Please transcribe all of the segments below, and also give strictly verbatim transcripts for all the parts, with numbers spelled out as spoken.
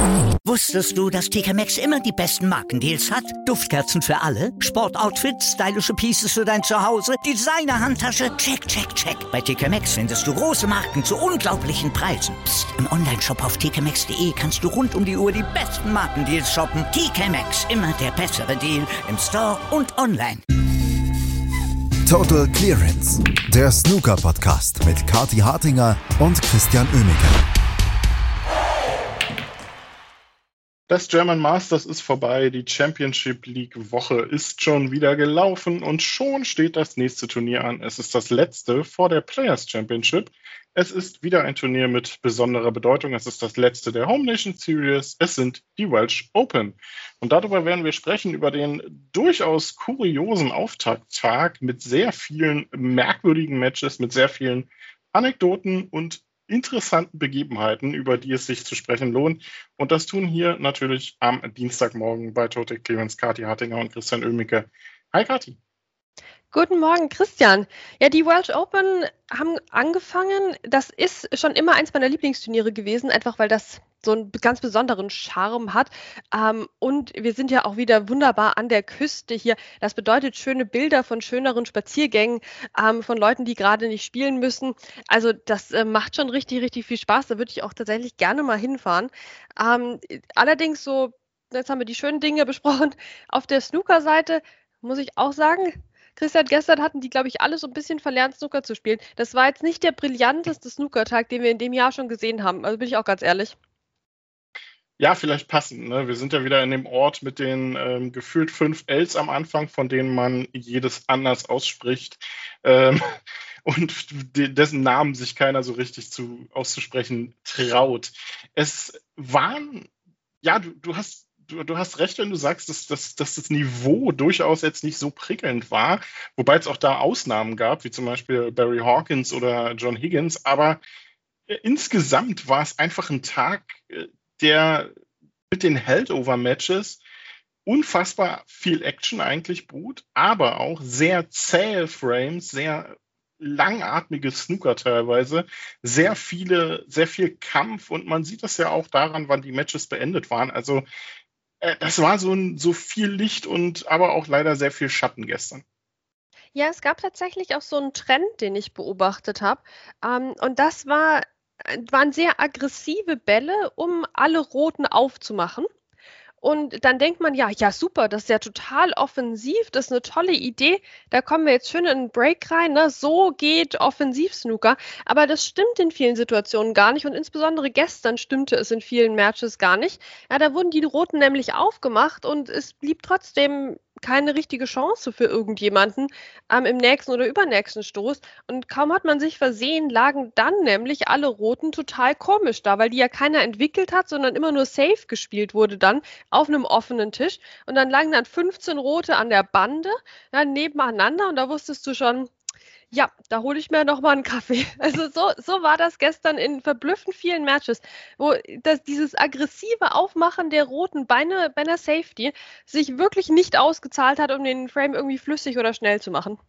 Wusstest du, dass T K Maxx immer die besten Markendeals hat? Duftkerzen für alle, Sportoutfits, stylische Pieces für dein Zuhause, Designer-Handtasche, check, check, check. Bei T K Maxx findest du große Marken zu unglaublichen Preisen. Psst. Im Onlineshop auf t k maxx punkt d e kannst du rund um die Uhr die besten Markendeals shoppen. T K Maxx, immer der bessere Deal im Store und online. Total Clearance, der Snooker-Podcast mit Kathi Hartinger und Christian Oemeke. Das German Masters ist vorbei, die Championship League Woche ist schon wieder gelaufen und schon steht das nächste Turnier an. Es ist das letzte vor der Players Championship. Es ist wieder ein Turnier mit besonderer Bedeutung. Es ist das letzte der Home Nation Series. Es sind die Welsh Open. Und darüber werden wir sprechen, über den durchaus kuriosen Auftakttag mit sehr vielen merkwürdigen Matches, mit sehr vielen Anekdoten und interessanten Begebenheiten, über die es sich zu sprechen lohnt. Und das tun hier natürlich am Dienstagmorgen bei Total Clearance Kathi Hartinger und Christian Oemeke. Hi Kathi. Guten Morgen, Christian. Ja, die Welsh Open haben angefangen. Das ist schon immer eins meiner Lieblingsturniere gewesen, einfach weil das so einen ganz besonderen Charme hat. Ähm, und wir sind ja auch wieder wunderbar an der Küste hier. Das bedeutet schöne Bilder von schöneren Spaziergängen, ähm, von Leuten, die gerade nicht spielen müssen. Also das äh, macht schon richtig, richtig viel Spaß. Da würde ich auch tatsächlich gerne mal hinfahren. Ähm, allerdings so, jetzt haben wir die schönen Dinge besprochen. Auf der Snooker-Seite muss ich auch sagen, Christian, gestern hatten die, glaube ich, alle so ein bisschen verlernt, Snooker zu spielen. Das war jetzt nicht der brillanteste Snookertag, den wir in dem Jahr schon gesehen haben. Also bin ich auch ganz ehrlich. Ja, vielleicht passend. Ne? Wir sind ja wieder in dem Ort mit den ähm, gefühlt fünf Ls am Anfang, von denen man jedes anders ausspricht. Ähm, und de- dessen Namen sich keiner so richtig zu, auszusprechen traut. Es waren, ja, du, du hast Du, du hast recht, wenn du sagst, dass, dass, dass das Niveau durchaus jetzt nicht so prickelnd war, wobei es auch da Ausnahmen gab, wie zum Beispiel Barry Hawkins oder John Higgins, aber äh, insgesamt war es einfach ein Tag, äh, der mit den Held-Over-Matches unfassbar viel Action eigentlich bot, aber auch sehr zähe Frames, sehr langatmige Snooker teilweise, sehr viele, sehr viel Kampf und man sieht das ja auch daran, wann die Matches beendet waren. Also das war so, ein, so viel Licht und aber auch leider sehr viel Schatten gestern. Ja, es gab tatsächlich auch so einen Trend, den ich beobachtet habe. Ähm, und das war, waren sehr aggressive Bälle, um alle Roten aufzumachen. Und dann denkt man, ja, ja, super, das ist ja total offensiv, das ist eine tolle Idee, da kommen wir jetzt schön in einen Break rein, ne? So geht Offensiv-Snooker. Aber das stimmt in vielen Situationen gar nicht und insbesondere gestern stimmte es in vielen Matches gar nicht. Ja, da wurden die Roten nämlich aufgemacht und es blieb trotzdem keine richtige Chance für irgendjemanden ähm, im nächsten oder übernächsten Stoß. Und kaum hat man sich versehen, lagen dann nämlich alle Roten total komisch da, weil die ja keiner entwickelt hat, sondern immer nur safe gespielt wurde dann auf einem offenen Tisch. Und dann lagen dann fünfzehn Rote an der Bande, dann nebeneinander und da wusstest du schon, ja, da hole ich mir noch mal einen Kaffee. Also so, so war das gestern in verblüffend vielen Matches, wo das, dieses aggressive Aufmachen der Roten bei einer, bei einer Safety sich wirklich nicht ausgezahlt hat, um den Frame irgendwie flüssig oder schnell zu machen.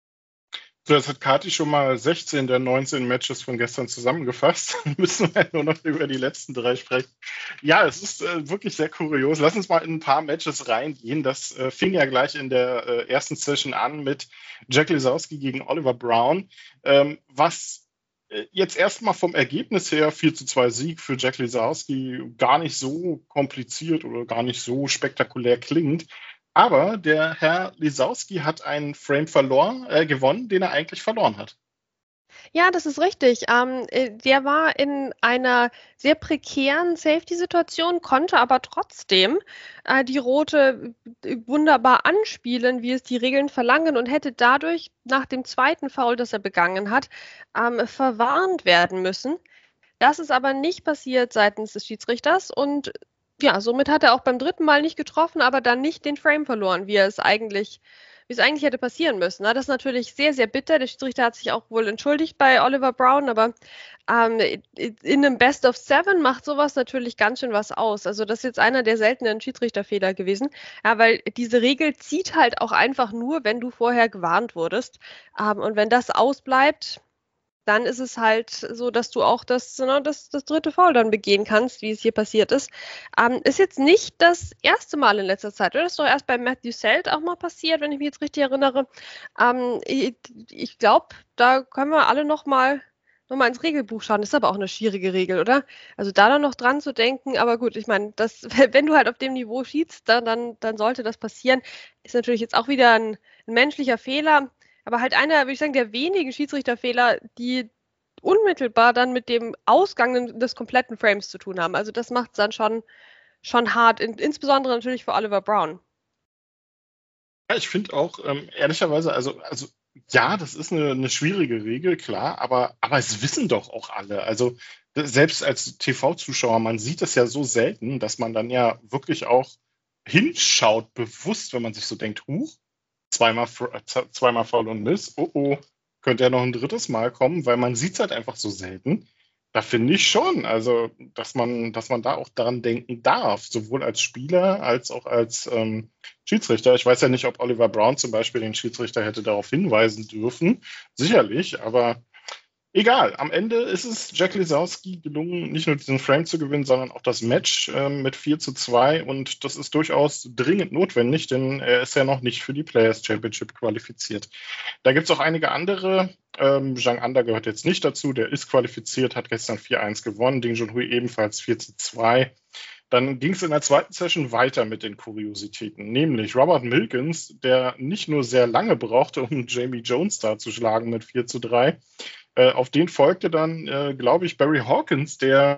So, jetzt hat Kathi schon mal sechzehn der neunzehn Matches von gestern zusammengefasst. Dann müssen wir nur noch über die letzten drei sprechen. Ja, es ist äh, wirklich sehr kurios. Lass uns mal in ein paar Matches reingehen. Das äh, fing ja gleich in der äh, ersten Session an mit Jack Lisowski gegen Oliver Brown, ähm, was äh, jetzt erstmal vom Ergebnis her vier zu zwei Sieg für Jack Lisowski gar nicht so kompliziert oder gar nicht so spektakulär klingt. Aber der Herr Lisowski hat einen Frame verloren, äh, gewonnen, den er eigentlich verloren hat. Ja, das ist richtig. Ähm, äh, der war in einer sehr prekären Safety-Situation, konnte aber trotzdem äh, die Rote äh, wunderbar anspielen, wie es die Regeln verlangen und hätte dadurch nach dem zweiten Foul, das er begangen hat, ähm, verwarnt werden müssen. Das ist aber nicht passiert seitens des Schiedsrichters und ja, somit hat er auch beim dritten Mal nicht getroffen, aber dann nicht den Frame verloren, wie er es eigentlich, wie es eigentlich hätte passieren müssen. Das ist natürlich sehr, sehr bitter. Der Schiedsrichter hat sich auch wohl entschuldigt bei Oliver Brown, aber ähm, in einem Best of Seven macht sowas natürlich ganz schön was aus. Also das ist jetzt einer der seltenen Schiedsrichterfehler gewesen, ja, weil diese Regel zieht halt auch einfach nur, wenn du vorher gewarnt wurdest. Ähm, und wenn das ausbleibt, dann ist es halt so, dass du auch das, ne, das, das dritte Foul dann begehen kannst, wie es hier passiert ist. Ähm, ist jetzt nicht das erste Mal in letzter Zeit, oder? Das ist doch erst bei Matthew Selt auch mal passiert, wenn ich mich jetzt richtig erinnere. Ähm, ich ich glaube, da können wir alle noch mal, noch mal ins Regelbuch schauen. Das ist aber auch eine schwierige Regel, oder? Also da dann noch dran zu denken, aber gut, ich meine, das, wenn du halt auf dem Niveau schießt, dann, dann, dann sollte das passieren. Ist natürlich jetzt auch wieder ein, ein menschlicher Fehler. Aber halt einer, würde ich sagen, der wenigen Schiedsrichterfehler, die unmittelbar dann mit dem Ausgang des kompletten Frames zu tun haben. Also das macht es dann schon, schon hart, in, insbesondere natürlich für Oliver Brown. Ja, ich finde auch, ähm, ehrlicherweise, also, also ja, das ist eine, eine schwierige Regel, klar, aber, aber es wissen doch auch alle. Also selbst als T V-Zuschauer, man sieht es ja so selten, dass man dann ja wirklich auch hinschaut, bewusst, wenn man sich so denkt, huch, zweimal, zweimal Foul und Miss, oh oh, könnte ja noch ein drittes Mal kommen, weil man sieht es halt einfach so selten. Da finde ich schon, also dass man, dass man da auch daran denken darf, sowohl als Spieler als auch als ähm, Schiedsrichter. Ich weiß ja nicht, ob Oliver Brown zum Beispiel den Schiedsrichter hätte darauf hinweisen dürfen, sicherlich, aber egal. Am Ende ist es Jack Lisowski gelungen, nicht nur diesen Frame zu gewinnen, sondern auch das Match äh, mit vier zu zwei. Und das ist durchaus dringend notwendig, denn er ist ja noch nicht für die Players Championship qualifiziert. Da gibt es auch einige andere. Ähm, Zhang Anda gehört jetzt nicht dazu. Der ist qualifiziert, hat gestern vier eins gewonnen. Ding Junhui ebenfalls vier zu zwei. Dann ging es in der zweiten Session weiter mit den Kuriositäten, nämlich Robert Milkins, der nicht nur sehr lange brauchte, um Jamie Jones da zu schlagen mit vier zu drei. Äh, auf den folgte dann, äh, glaube ich, Barry Hawkins, der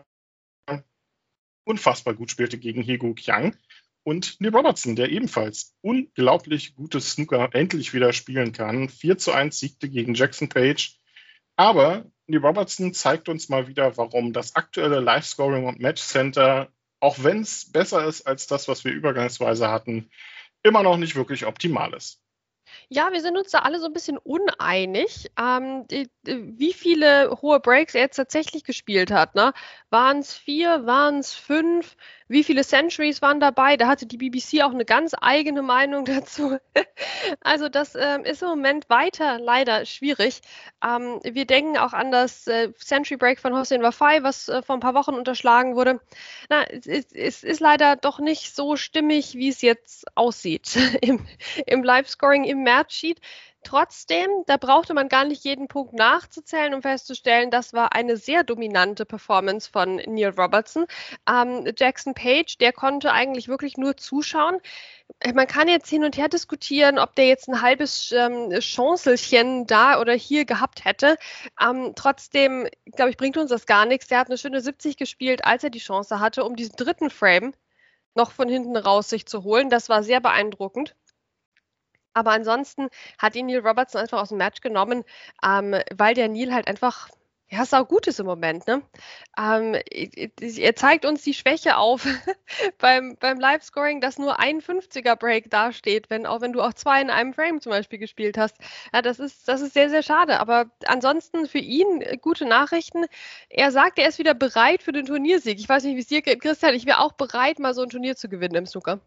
unfassbar gut spielte gegen Hye-Gu Kyang. Und Neil Robertson, der ebenfalls unglaublich gutes Snooker endlich wieder spielen kann. vier zu eins siegte gegen Jackson Page. Aber Neil Robertson zeigt uns mal wieder, warum das aktuelle Live-Scoring und Match-Center, auch wenn es besser ist als das, was wir übergangsweise hatten, immer noch nicht wirklich optimal ist. Ja, wir sind uns da alle so ein bisschen uneinig, ähm, die, die, wie viele hohe Breaks er jetzt tatsächlich gespielt hat. Ne? Waren es vier, waren es fünf? Wie viele Centuries waren dabei? Da hatte die B B C auch eine ganz eigene Meinung dazu. Also das ähm, ist im Moment weiter leider schwierig. Ähm, wir denken auch an das äh, Century Break von Hossein Wafai, was äh, vor ein paar Wochen unterschlagen wurde. Na, es, es, es ist leider doch nicht so stimmig, wie es jetzt aussieht im, im Live-Scoring, im Matchsheet. Trotzdem, da brauchte man gar nicht jeden Punkt nachzuzählen, um festzustellen, das war eine sehr dominante Performance von Neil Robertson. Ähm, Jackson Page, der konnte eigentlich wirklich nur zuschauen. Man kann jetzt hin und her diskutieren, ob der jetzt ein halbes ähm, Chancelchen da oder hier gehabt hätte. Ähm, trotzdem, glaube ich, bringt uns das gar nichts. Der hat eine schöne siebzig gespielt, als er die Chance hatte, um diesen dritten Frame noch von hinten raus sich zu holen. Das war sehr beeindruckend. Aber ansonsten hat ihn Neil Robertson einfach aus dem Match genommen, ähm, weil der Neil halt einfach, ja, sau gut ist im Moment. Ne? Ähm, er zeigt uns die Schwäche auf beim, beim Live-Scoring, dass nur ein fünfziger-Break dasteht, wenn, auch wenn du auch zwei in einem Frame zum Beispiel gespielt hast. Ja, das ist, das ist sehr, sehr schade. Aber ansonsten für ihn gute Nachrichten. Er sagt, er ist wieder bereit für den Turniersieg. Ich weiß nicht, wie es dir geht, Christian. Ich wäre auch bereit, mal so ein Turnier zu gewinnen im Snooker.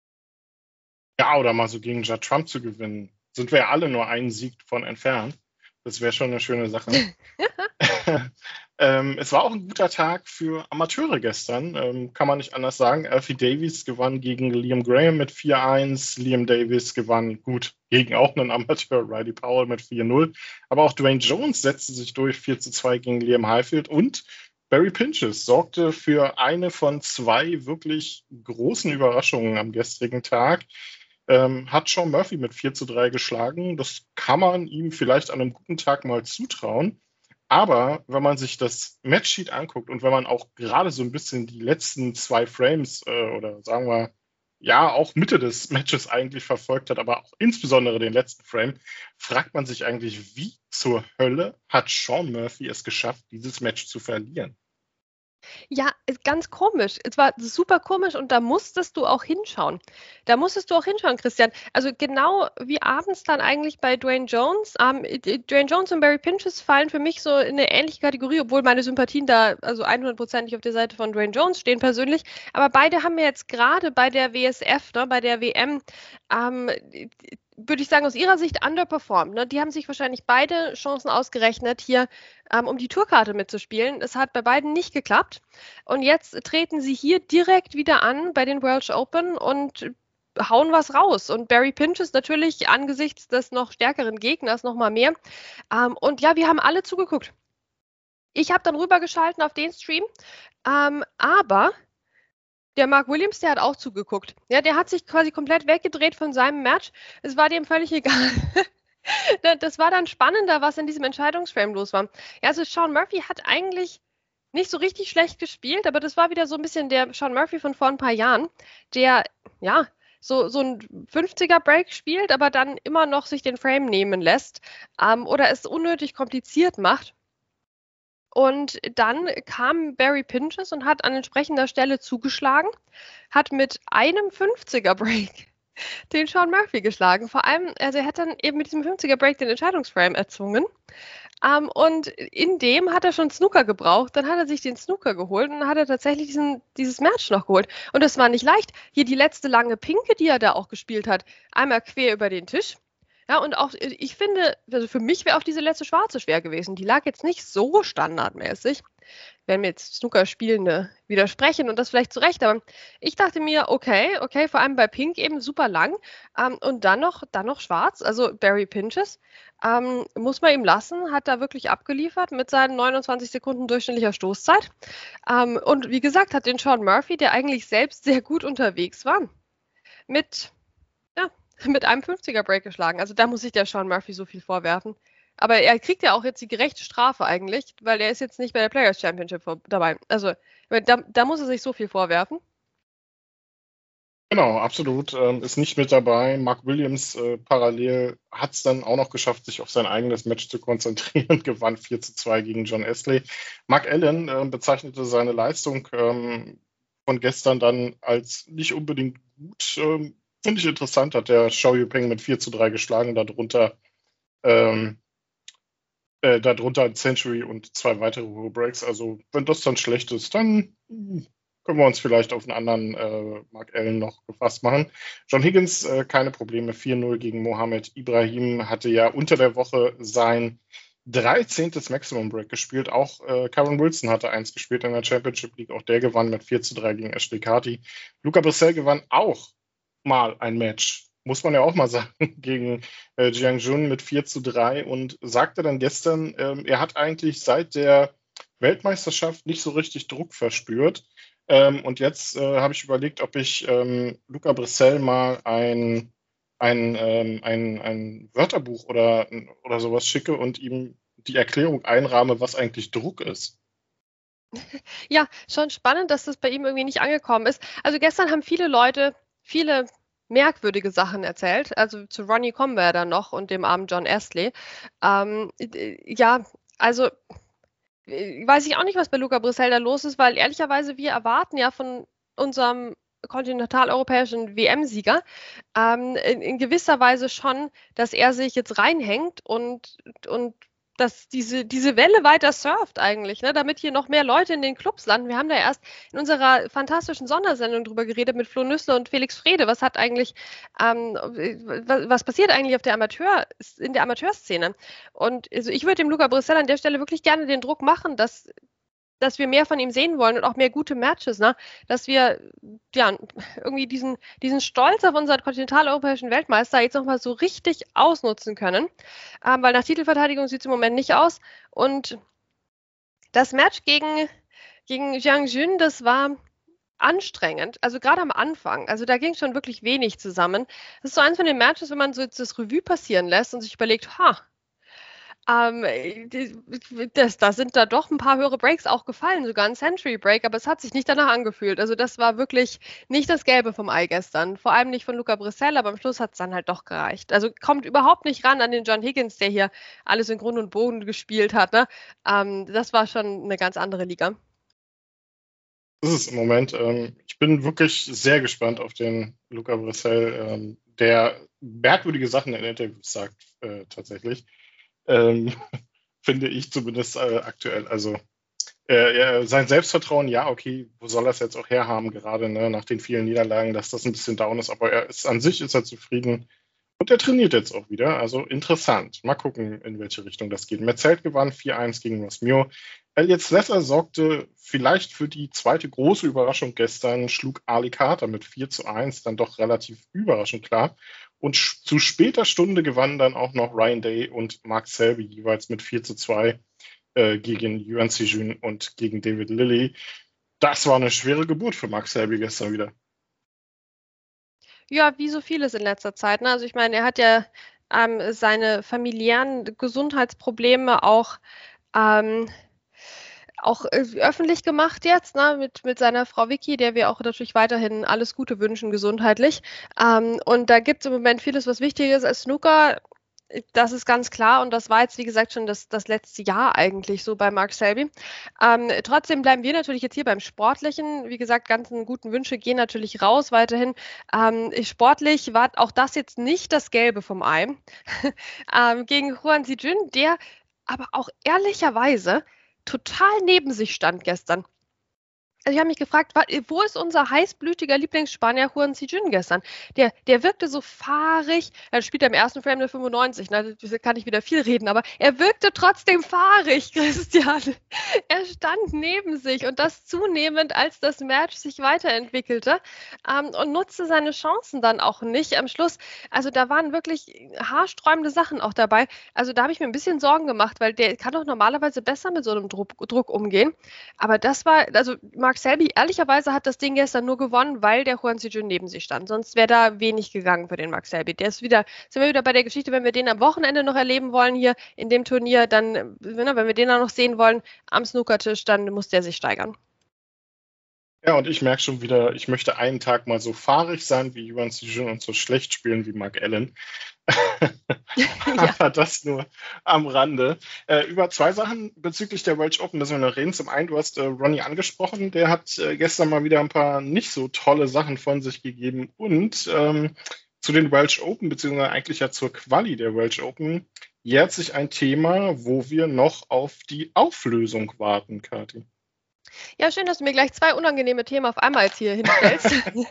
Ja, oder mal so gegen Judd Trump zu gewinnen. Sind wir ja alle nur einen Sieg von entfernt. Das wäre schon eine schöne Sache. ähm, es war auch ein guter Tag für Amateure gestern, ähm, kann man nicht anders sagen. Alfie Davies gewann gegen Liam Graham mit vier eins. Liam Davies gewann gut gegen auch einen Amateur, Riley Powell mit vier null. Aber auch Dwayne Jones setzte sich durch, vier zu zwei gegen Liam Highfield. Und Barry Pinches sorgte für eine von zwei wirklich großen Überraschungen am gestrigen Tag. Ähm, hat Sean Murphy mit vier zu drei geschlagen. Das kann man ihm vielleicht an einem guten Tag mal zutrauen. Aber wenn man sich das Matchsheet anguckt und wenn man auch gerade so ein bisschen die letzten zwei Frames äh, oder sagen wir, ja, auch Mitte des Matches eigentlich verfolgt hat, aber auch insbesondere den letzten Frame, fragt man sich eigentlich, wie zur Hölle hat Sean Murphy es geschafft, dieses Match zu verlieren? Ja, ist ganz komisch. Es war super komisch und da musstest du auch hinschauen. Da musstest du auch hinschauen, Christian. Also genau wie abends dann eigentlich bei Dwayne Jones. Ähm, Dwayne Jones und Barry Pinches fallen für mich so in eine ähnliche Kategorie, obwohl meine Sympathien da also hundert-prozentig auf der Seite von Dwayne Jones stehen persönlich. Aber beide haben mir jetzt gerade bei der W S F, ne, bei der W M, ähm, würde ich sagen, aus ihrer Sicht underperformed. Ne? Die haben sich wahrscheinlich beide Chancen ausgerechnet, hier ähm, um die Tourkarte mitzuspielen. Es hat bei beiden nicht geklappt. Und jetzt treten sie hier direkt wieder an bei den Welsh Open und hauen was raus. Und Barry Pinches natürlich angesichts des noch stärkeren Gegners noch mal mehr. Ähm, und ja, wir haben alle zugeguckt. Ich habe dann rübergeschalten auf den Stream, ähm, aber der Mark Williams, der hat auch zugeguckt. Ja, der hat sich quasi komplett weggedreht von seinem Match. Es war dem völlig egal. Das war dann spannender, was in diesem Entscheidungsframe los war. Ja, also Sean Murphy hat eigentlich nicht so richtig schlecht gespielt, aber das war wieder so ein bisschen der Sean Murphy von vor ein paar Jahren, der, ja, so, so ein fünfziger-Break spielt, aber dann immer noch sich den Frame nehmen lässt ähm, oder es unnötig kompliziert macht. Und dann kam Barry Pinches und hat an entsprechender Stelle zugeschlagen, hat mit einem fünfziger-Break den Sean Murphy geschlagen. Vor allem, also er hat dann eben mit diesem fünfziger-Break den Entscheidungsframe erzwungen. Um, und in dem hat er schon Snooker gebraucht. Dann hat er sich den Snooker geholt und dann hat er tatsächlich diesen, dieses Match noch geholt. Und das war nicht leicht. Hier die letzte lange Pinke, die er da auch gespielt hat, einmal quer über den Tisch. Ja, und auch, ich finde, also für mich wäre auch diese letzte Schwarze schwer gewesen. Die lag jetzt nicht so standardmäßig. Wenn mir jetzt Snooker-Spielende widersprechen und das vielleicht zu Recht, aber ich dachte mir, okay, okay, vor allem bei Pink eben super lang ähm, und dann noch, dann noch schwarz, also Barry Pinches, ähm, muss man ihm lassen, hat da wirklich abgeliefert mit seinen neunundzwanzig Sekunden durchschnittlicher Stoßzeit ähm, und wie gesagt, hat den Sean Murphy, der eigentlich selbst sehr gut unterwegs war, mit, ja, mit einem fünfziger-Break geschlagen. Also da muss sich der Sean Murphy so viel vorwerfen. Aber er kriegt ja auch jetzt die gerechte Strafe eigentlich, weil er ist jetzt nicht bei der Players Championship dabei. Also da, da muss er sich so viel vorwerfen. Genau, absolut. Ähm, ist nicht mit dabei. Mark Williams äh, parallel hat es dann auch noch geschafft, sich auf sein eigenes Match zu konzentrieren. Gewann vier zu zwei gegen John Astley. Mark Allen äh, bezeichnete seine Leistung ähm, von gestern dann als nicht unbedingt gut. Ähm, Finde ich interessant, hat der Xiao Yupeng mit vier zu drei geschlagen, darunter ähm, Äh, darunter ein Century und zwei weitere Breaks. Also wenn das dann schlecht ist, dann können wir uns vielleicht auf einen anderen äh, Mark Allen noch gefasst machen. John Higgins, äh, keine Probleme, vier null gegen Mohammed Ibrahim, hatte ja unter der Woche sein dreizehntes Maximum Break gespielt. Auch äh, Karen Wilson hatte eins gespielt in der Championship League. Auch der gewann mit vier zu drei gegen Ashley Carty. Luca Brissell gewann auch mal ein Match, muss man ja auch mal sagen, gegen äh, Jiang Jun mit vier zu drei und sagte dann gestern, ähm, er hat eigentlich seit der Weltmeisterschaft nicht so richtig Druck verspürt. Ähm, und jetzt äh, habe ich überlegt, ob ich ähm, Luca Brissell mal ein, ein, ähm, ein, ein Wörterbuch oder, oder sowas schicke und ihm die Erklärung einrahme, was eigentlich Druck ist. Ja, schon spannend, dass das bei ihm irgendwie nicht angekommen ist. Also gestern haben viele Leute, viele merkwürdige Sachen erzählt. Also zu Ronnie kommen wir ja dann noch und dem armen John Astley. Ähm, ja, also weiß ich auch nicht, was bei Luca Brissell da los ist, weil ehrlicherweise wir erwarten ja von unserem kontinentaleuropäischen W M-Sieger ähm, in, in gewisser Weise schon, dass er sich jetzt reinhängt und, und dass diese, diese Welle weiter surft eigentlich, ne, damit hier noch mehr Leute in den Clubs landen. Wir haben da erst in unserer fantastischen Sondersendung drüber geredet mit Flo Nüssler und Felix Frede. Was hat eigentlich, ähm, was, was passiert eigentlich auf der Amateur, in der Amateurszene? Und also ich würde dem Luca Brissell an der Stelle wirklich gerne den Druck machen, dass dass wir mehr von ihm sehen wollen und auch mehr gute Matches, ne? Dass wir ja irgendwie diesen, diesen Stolz auf unseren kontinentaleuropäischen Weltmeister jetzt nochmal so richtig ausnutzen können, ähm, weil nach Titelverteidigung sieht es im Moment nicht aus. Und das Match gegen, gegen Jiang Jun, das war anstrengend, also gerade am Anfang, also da ging schon wirklich wenig zusammen. Das ist so eins von den Matches, wenn man so jetzt das Revue passieren lässt und sich überlegt, ha, Ähm, das, da sind da doch ein paar höhere Breaks auch gefallen, sogar ein Century Break, aber es hat sich nicht danach angefühlt. Also das war wirklich nicht das Gelbe vom Ei gestern. Vor allem nicht von Luca Brissell, aber am Schluss hat es dann halt doch gereicht. Also kommt überhaupt nicht ran an den John Higgins, der hier alles in Grund und Boden gespielt hat. Ne? Ähm, das war schon eine ganz andere Liga. Das ist es im Moment. Ähm, ich bin wirklich sehr gespannt auf den Luca Brissell, ähm, der merkwürdige Sachen in Interviews sagt, äh, tatsächlich. Ähm, finde ich zumindest äh, aktuell. Also äh, sein Selbstvertrauen, ja, okay, wo soll er es jetzt auch herhaben, gerade ne, nach den vielen Niederlagen, dass das ein bisschen down ist, aber er ist an sich ist er zufrieden Und er trainiert jetzt auch wieder, also interessant. Mal gucken, in welche Richtung das geht. Metzelt gewann vier eins gegen Rosmio. Elliot Slesser sorgte vielleicht für die zweite große Überraschung gestern, schlug Ali Carter mit vier zu eins, dann doch relativ überraschend klar. Und sch- zu später Stunde gewannen dann auch noch Ryan Day und Mark Selby jeweils mit vier zu zwei äh, gegen Yuan Sijun und gegen David Lilley. Das war eine schwere Geburt für Mark Selby gestern wieder. Ja, wie so vieles in letzter Zeit. Ne? Also ich meine, er hat ja ähm, seine familiären Gesundheitsprobleme auch, ähm, auch äh, öffentlich gemacht jetzt, ne? Mit, mit seiner Frau Vicky, der wir auch natürlich weiterhin alles Gute wünschen, gesundheitlich. Ähm, und da gibt es im Moment vieles, was wichtig ist als Snooker. Das ist ganz klar und das war jetzt, wie gesagt, schon das, das letzte Jahr eigentlich so bei Mark Selby. Ähm, trotzdem bleiben wir natürlich jetzt hier beim Sportlichen. Wie gesagt, ganzen guten Wünsche gehen natürlich raus weiterhin. Ähm, sportlich war auch das jetzt nicht das Gelbe vom Ei ähm, gegen Yuan Sijun, der aber auch ehrlicherweise total neben sich stand gestern. Also ich habe mich gefragt, wa- wo ist unser heißblütiger Lieblingsspanier Juan Sijun gestern? Der, der wirkte so fahrig. Er spielt ja im ersten Frame der fünfundneunzig, ne? Da kann ich wieder viel reden, aber er wirkte trotzdem fahrig, Christian. Er stand neben sich und das zunehmend, als das Match sich weiterentwickelte, ähm, und nutzte seine Chancen dann auch nicht am Schluss. Also da waren wirklich haarsträubende Sachen auch dabei. Also da habe ich mir ein bisschen Sorgen gemacht, weil der kann doch normalerweise besser mit so einem Druck, Druck umgehen. Aber das war, also Mark Selby, ehrlicherweise hat das Ding gestern nur gewonnen, weil der Juan Sijun neben sich stand. Sonst wäre da wenig gegangen für den Mark Selby. Der ist wieder, sind wir wieder bei der Geschichte, wenn wir den am Wochenende noch erleben wollen hier in dem Turnier, dann, ne, wenn wir den dann noch sehen wollen am Snookertisch, dann muss der sich steigern. Ja, und ich merke schon wieder, ich möchte einen Tag mal so fahrig sein wie Yuan Sijun und so schlecht spielen wie Mark Allen. Ja. Aber das nur am Rande. Äh, über zwei Sachen bezüglich der Welsh Open müssen wir noch reden. Zum einen, du hast äh, Ronnie angesprochen, der hat äh, gestern mal wieder ein paar nicht so tolle Sachen von sich gegeben. Und ähm, zu den Welsh Open, beziehungsweise eigentlich ja zur Quali der Welsh Open, jährt sich ein Thema, wo wir noch auf die Auflösung warten, Kathi. Ja, schön, dass du mir gleich zwei unangenehme Themen auf einmal jetzt hier hinstellst.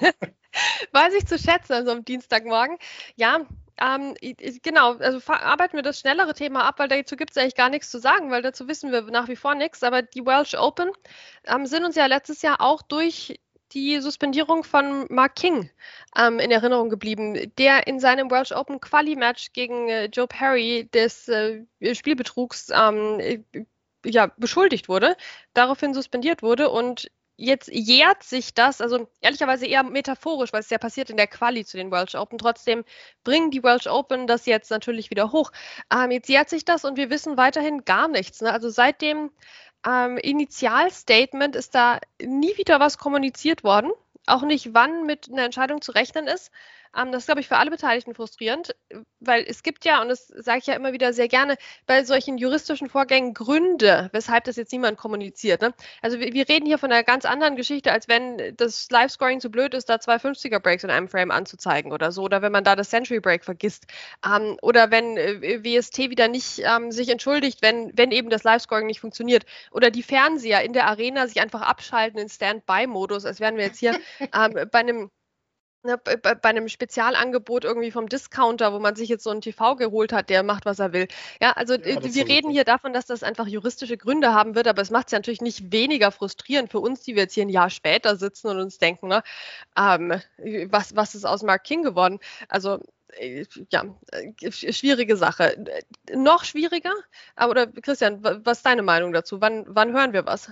Weiß ich zu schätzen, also am Dienstagmorgen. Ja, ähm, i- i- genau, also fa- arbeiten wir das schnellere Thema ab, weil dazu gibt es eigentlich gar nichts zu sagen, weil dazu wissen wir nach wie vor nichts. Aber die Welsh Open ähm, sind uns ja letztes Jahr auch durch die Suspendierung von Mark King ähm, in Erinnerung geblieben, der in seinem Welsh Open Quali-Match gegen äh, Joe Perry des äh, Spielbetrugs ähm, äh, ja, beschuldigt wurde, daraufhin suspendiert wurde und jetzt jährt sich das, also ehrlicherweise eher metaphorisch, weil es ja passiert in der Quali zu den Welsh Open. Trotzdem bringen die Welsh Open das jetzt natürlich wieder hoch. Ähm, jetzt jährt sich das und wir wissen weiterhin gar nichts. Ne? Also seit dem ähm, Initialstatement ist da nie wieder was kommuniziert worden. Auch nicht, wann mit einer Entscheidung zu rechnen ist. Ähm, das ist, glaube ich, für alle Beteiligten frustrierend, weil es gibt ja, und das sage ich ja immer wieder sehr gerne, bei solchen juristischen Vorgängen Gründe, weshalb das jetzt niemand kommuniziert. Ne? Also wir, wir reden hier von einer ganz anderen Geschichte, als wenn das Live-Scoring zu blöd ist, da zwei fünfziger-Breaks in einem Frame anzuzeigen oder so, oder wenn man da das Century-Break vergisst. Ähm, oder wenn äh, W S T wieder nicht ähm, sich entschuldigt, wenn, wenn eben das Live-Scoring nicht funktioniert. Oder die Fernseher in der Arena sich einfach abschalten in Standby-Modus, als wären wir jetzt hier ähm, bei einem ne, bei, bei einem Spezialangebot irgendwie vom Discounter, wo man sich jetzt so einen T V geholt hat, der macht, was er will. Ja, also Ja, äh, das wir ist reden super. hier davon, dass das einfach juristische Gründe haben wird, aber es macht es ja natürlich nicht weniger frustrierend für uns, die wir jetzt hier ein Jahr später sitzen und uns denken, ne, ähm, was, was ist aus Mark King geworden? Also äh, ja, äh, schwierige Sache. Äh, Noch schwieriger, aber oder Christian, wa- was ist deine Meinung dazu? Wann, wann hören wir was?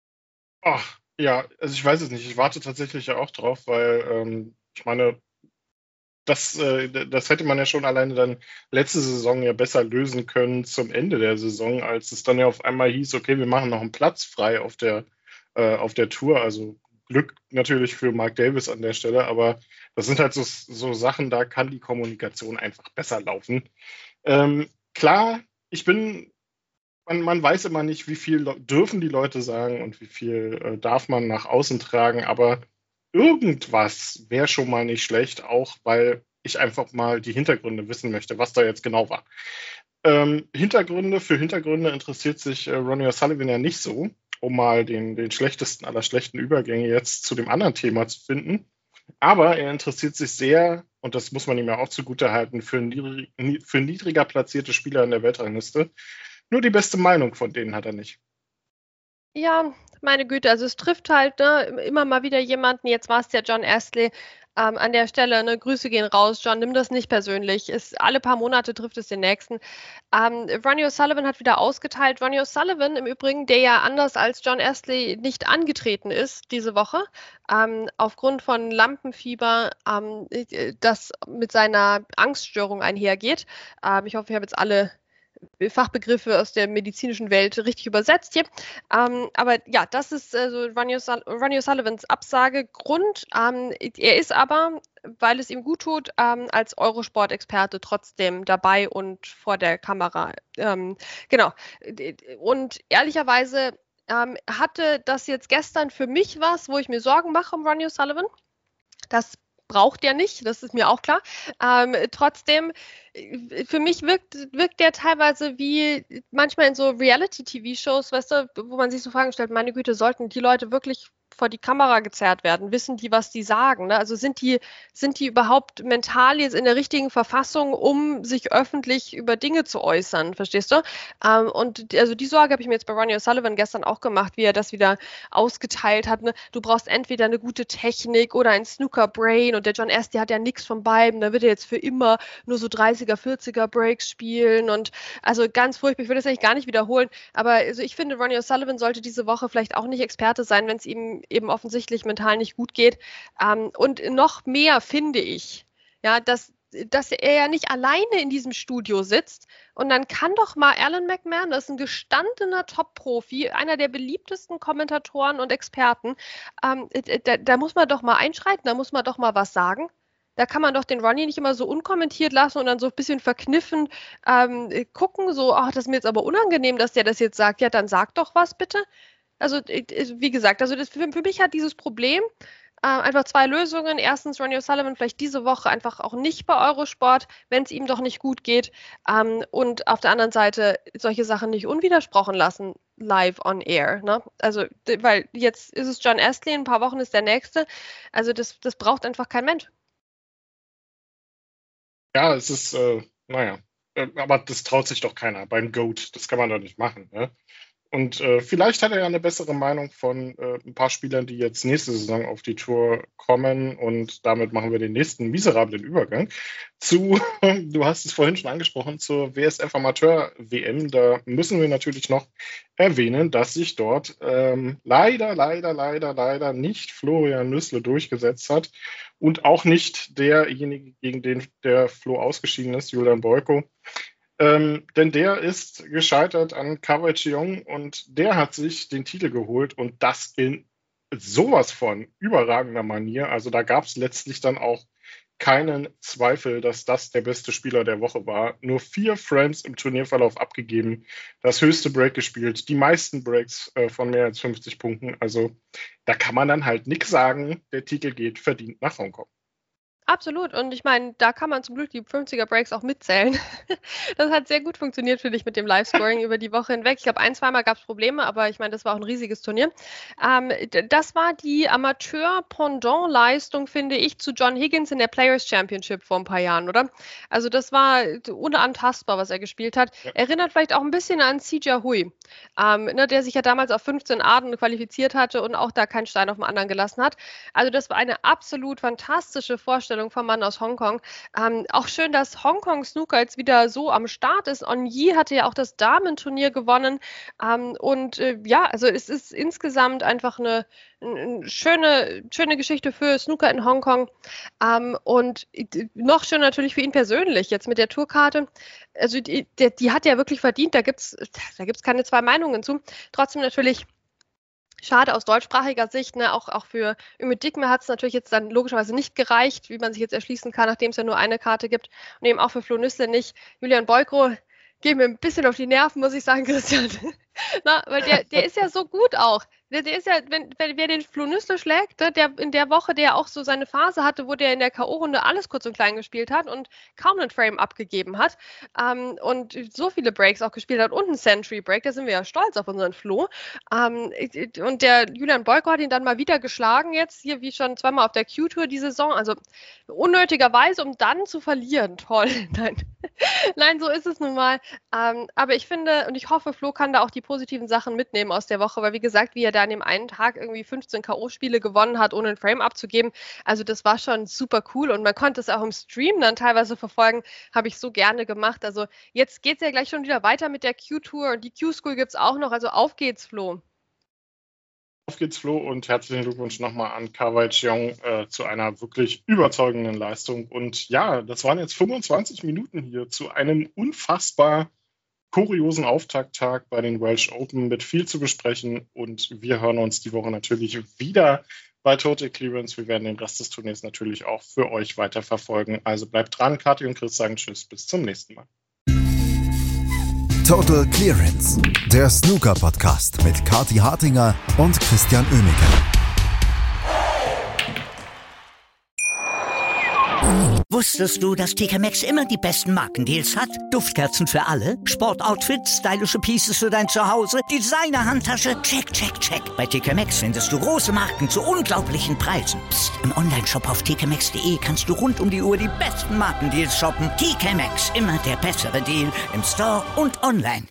Ach, ja, also ich weiß es nicht. Ich warte tatsächlich ja auch drauf, weil ähm, ich meine, das, äh, das hätte man ja schon alleine dann letzte Saison ja besser lösen können zum Ende der Saison, als es dann ja auf einmal hieß, okay, wir machen noch einen Platz frei auf der, äh, auf der Tour. Also Glück natürlich für Mark Davis an der Stelle, aber das sind halt so, so Sachen, da kann die Kommunikation einfach besser laufen. Ähm, klar, ich bin, man, man weiß immer nicht, wie viel Leu- dürfen die Leute sagen und wie viel äh, darf man nach außen tragen, aber irgendwas wäre schon mal nicht schlecht, auch weil ich einfach mal die Hintergründe wissen möchte, was da jetzt genau war. Ähm, Hintergründe, für Hintergründe interessiert sich äh, Ronnie O'Sullivan ja nicht so, um mal den, den schlechtesten aller schlechten Übergänge jetzt zu dem anderen Thema zu finden. Aber er interessiert sich sehr und das muss man ihm ja auch zugutehalten, für, niedrig, für niedriger platzierte Spieler in der Weltrangliste. Nur die beste Meinung von denen hat er nicht. Ja, meine Güte, also es trifft halt ne, immer mal wieder jemanden, jetzt war es der John Astley, ähm, an der Stelle, ne, Grüße gehen raus, John, nimm das nicht persönlich, ist, alle paar Monate trifft es den nächsten. Ähm, Ronnie O'Sullivan hat wieder ausgeteilt, Ronnie O'Sullivan im Übrigen, der ja anders als John Astley nicht angetreten ist diese Woche, ähm, aufgrund von Lampenfieber, ähm, das mit seiner Angststörung einhergeht. Ähm, ich hoffe, ich habe jetzt alle Fachbegriffe aus der medizinischen Welt richtig übersetzt hier. Ähm, aber ja, das ist also Ronnie O'Sullivans Absagegrund. Ähm, er ist aber, weil es ihm gut tut, ähm, als Eurosport-Experte trotzdem dabei und vor der Kamera. Ähm, genau. Und ehrlicherweise ähm, hatte das jetzt gestern für mich was, wo ich mir Sorgen mache um Ronnie O'Sullivan. Das braucht er nicht, das ist mir auch klar. Ähm, trotzdem, für mich wirkt, wirkt der teilweise wie manchmal in so Reality-T V-Shows, weißt du, wo man sich so Fragen stellt, meine Güte, sollten die Leute wirklich vor die Kamera gezerrt werden? Wissen die, was die sagen? Ne? Also sind die, sind die überhaupt mental jetzt in der richtigen Verfassung, um sich öffentlich über Dinge zu äußern? Verstehst du? Ähm, und also die Sorge habe ich mir jetzt bei Ronnie O'Sullivan gestern auch gemacht, wie er das wieder ausgeteilt hat. Ne? Du brauchst entweder eine gute Technik oder ein Snooker-Brain und der John Astley hat ja nichts von beiden. Da wird er jetzt für immer nur so dreißiger, vierziger Breaks spielen und also ganz furchtbar. Ich will das eigentlich gar nicht wiederholen, aber also ich finde, Ronnie O'Sullivan sollte diese Woche vielleicht auch nicht Experte sein, wenn es ihm eben offensichtlich mental nicht gut geht. Ähm, und noch mehr finde ich, ja, dass, dass er ja nicht alleine in diesem Studio sitzt und dann kann doch mal Alan McMahon, das ist ein gestandener Top-Profi, einer der beliebtesten Kommentatoren und Experten, ähm, da, da muss man doch mal einschreiten, da muss man doch mal was sagen. Da kann man doch den Ronnie nicht immer so unkommentiert lassen und dann so ein bisschen verkniffen ähm, gucken, so, ach, das ist mir jetzt aber unangenehm, dass der das jetzt sagt. Ja, dann sag doch was bitte. Also, wie gesagt, also das, für, für mich hat dieses Problem äh, einfach zwei Lösungen. Erstens, Ronnie O'Sullivan vielleicht diese Woche einfach auch nicht bei Eurosport, wenn es ihm doch nicht gut geht. Ähm, und auf der anderen Seite solche Sachen nicht unwidersprochen lassen, live on air. Ne? Also, weil jetzt ist es John Astley, in ein paar Wochen ist der nächste. Also, das, das braucht einfach kein Mensch. Ja, es ist, äh, naja, äh, aber das traut sich doch keiner beim GOAT. Das kann man doch nicht machen. Ne? Und äh, vielleicht hat er ja eine bessere Meinung von äh, ein paar Spielern, die jetzt nächste Saison auf die Tour kommen. Und damit machen wir den nächsten miserablen Übergang zu, du hast es vorhin schon angesprochen, zur W S F Amateur-W M. Da müssen wir natürlich noch erwähnen, dass sich dort ähm, leider, leider, leider, leider nicht Florian Nüssle durchgesetzt hat und auch nicht derjenige, gegen den der Flo ausgeschieden ist, Julian Boyko. Ähm, denn der ist gescheitert an Kawai Cheong und der hat sich den Titel geholt und das in sowas von überragender Manier. Also da gab es letztlich dann auch keinen Zweifel, dass das der beste Spieler der Woche war. Nur vier Frames im Turnierverlauf abgegeben, das höchste Break gespielt, die meisten Breaks äh, von mehr als fünfzig Punkten. Also da kann man dann halt nichts sagen, der Titel geht verdient nach Hongkong. Absolut. Und ich meine, da kann man zum Glück die fünfziger Breaks auch mitzählen. Das hat sehr gut funktioniert, finde ich, mit dem Live-Scoring über die Woche hinweg. Ich glaube, ein-, zweimal gab es Probleme, aber ich meine, das war auch ein riesiges Turnier. Ähm, das war die Amateur-Pendant-Leistung, finde ich, zu John Higgins in der Players Championship vor ein paar Jahren, oder? Also das war unantastbar, was er gespielt hat. Ja. Erinnert vielleicht auch ein bisschen an Si Jia Hui, ähm, ne, der sich ja damals auf fünfzehn Arten qualifiziert hatte und auch da keinen Stein auf dem anderen gelassen hat. Also das war eine absolut fantastische Vorstellung vom Mann aus Hongkong. Ähm, auch schön, dass Hongkong Snooker jetzt wieder so am Start ist. On Yi hatte ja auch das Damenturnier gewonnen. Ähm, und äh, ja, also es ist insgesamt einfach eine, eine schöne, schöne Geschichte für Snooker in Hongkong. Ähm, und noch schöner natürlich für ihn persönlich, jetzt mit der Tourkarte. Also die, die, die hat er wirklich verdient. Da gibt es da gibt's keine zwei Meinungen zu. Trotzdem natürlich schade aus deutschsprachiger Sicht, ne? auch, auch für Ümit Dikme hat es natürlich jetzt dann logischerweise nicht gereicht, wie man sich jetzt erschließen kann, nachdem es ja nur eine Karte gibt und eben auch für Flo Nüssle nicht. Julian Boyko geht mir ein bisschen auf die Nerven, muss ich sagen, Christian. Na, weil der, der ist ja so gut auch. Der, der ist ja, wenn, wenn wer den Flo Nüssle schlägt, der in der Woche, der auch so seine Phase hatte, wo der in der K O-Runde alles kurz und klein gespielt hat und kaum einen Frame abgegeben hat ähm, und so viele Breaks auch gespielt hat und einen Century-Break, da sind wir ja stolz auf unseren Flo. Ähm, und der Julian Boyko hat ihn dann mal wieder geschlagen jetzt, hier wie schon zweimal auf der Q-Tour die Saison, also unnötigerweise, um dann zu verlieren. Toll. Nein, Nein, so ist es nun mal. Ähm, aber ich finde und ich hoffe, Flo kann da auch die positiven Sachen mitnehmen aus der Woche, weil wie gesagt, wie er da an dem einen Tag irgendwie fünfzehn K O-Spiele gewonnen hat, ohne ein Frame abzugeben. Also das war schon super cool und man konnte es auch im Stream dann teilweise verfolgen. Habe ich so gerne gemacht. Also jetzt geht es ja gleich schon wieder weiter mit der Q-Tour und die Q-School gibt es auch noch. Also auf geht's, Flo. Auf geht's, Flo, und herzlichen Glückwunsch nochmal an Kawai Cheong äh, zu einer wirklich überzeugenden Leistung. Und ja, das waren jetzt fünfundzwanzig Minuten hier zu einem unfassbar kuriosen Auftakttag bei den Welsh Open mit viel zu besprechen. Und wir hören uns die Woche natürlich wieder bei Total Clearance. Wir werden den Rest des Turniers natürlich auch für euch weiter verfolgen. Also bleibt dran. Kathi und Chris sagen Tschüss. Bis zum nächsten Mal. Total Clearance, der Snooker-Podcast mit Kathi Hartinger und Christian Oemeke. Wusstest du, dass T K Maxx immer die besten Markendeals hat? Duftkerzen für alle, Sportoutfits, stylische Pieces für dein Zuhause, Designer-Handtasche, check, check, check. Bei T K Maxx findest du große Marken zu unglaublichen Preisen. Psst. Im Onlineshop auf t k maxx punkt d e kannst du rund um die Uhr die besten Markendeals shoppen. T K Maxx, immer der bessere Deal im Store und online.